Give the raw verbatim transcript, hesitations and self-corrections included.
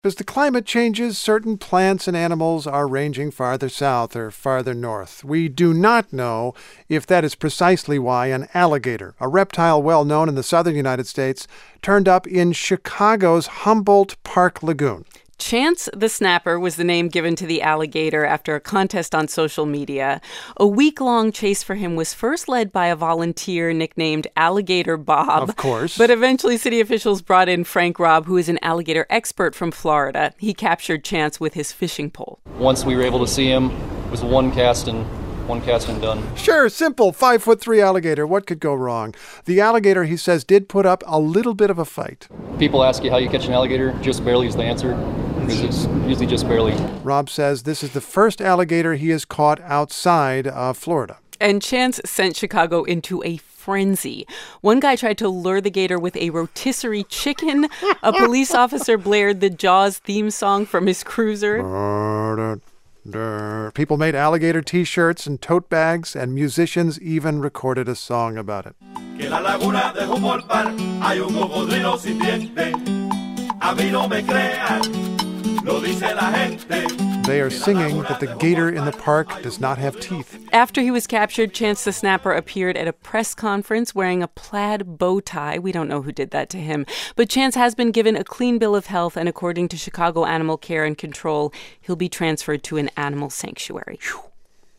As the climate changes, certain plants and animals are ranging farther south or farther north. We do not know if that is precisely why an alligator, a reptile well known in the southern United States, turned up in Chicago's Humboldt Park Lagoon. Chance the Snapper was the name given to the alligator after a contest on social media. A week-long chase for him was first led by a volunteer nicknamed Alligator Bob. Of course. But eventually city officials brought in Frank Robb, who is an alligator expert from Florida. He captured Chance with his fishing pole. Once we were able to see him, it was one cast and one cast and done. Sure, simple. Five foot three alligator. What could go wrong? The alligator, he says, did put up a little bit of a fight. People ask you how you catch an alligator. Just barely is the answer. Because it's usually just barely. Rob says this is the first alligator he has caught outside of Florida. And Chance sent Chicago into a frenzy. One guy tried to lure the gator with a rotisserie chicken. A police officer blared the Jaws theme song from his cruiser. People made alligator T-shirts and tote bags, and musicians even recorded a song about it. They are singing that the gator in the park does not have teeth. After he was captured, Chance the Snapper appeared at a press conference wearing a plaid bow tie. We don't know who did that to him. But Chance has been given a clean bill of health, and according to Chicago Animal Care and Control, he'll be transferred to an animal sanctuary.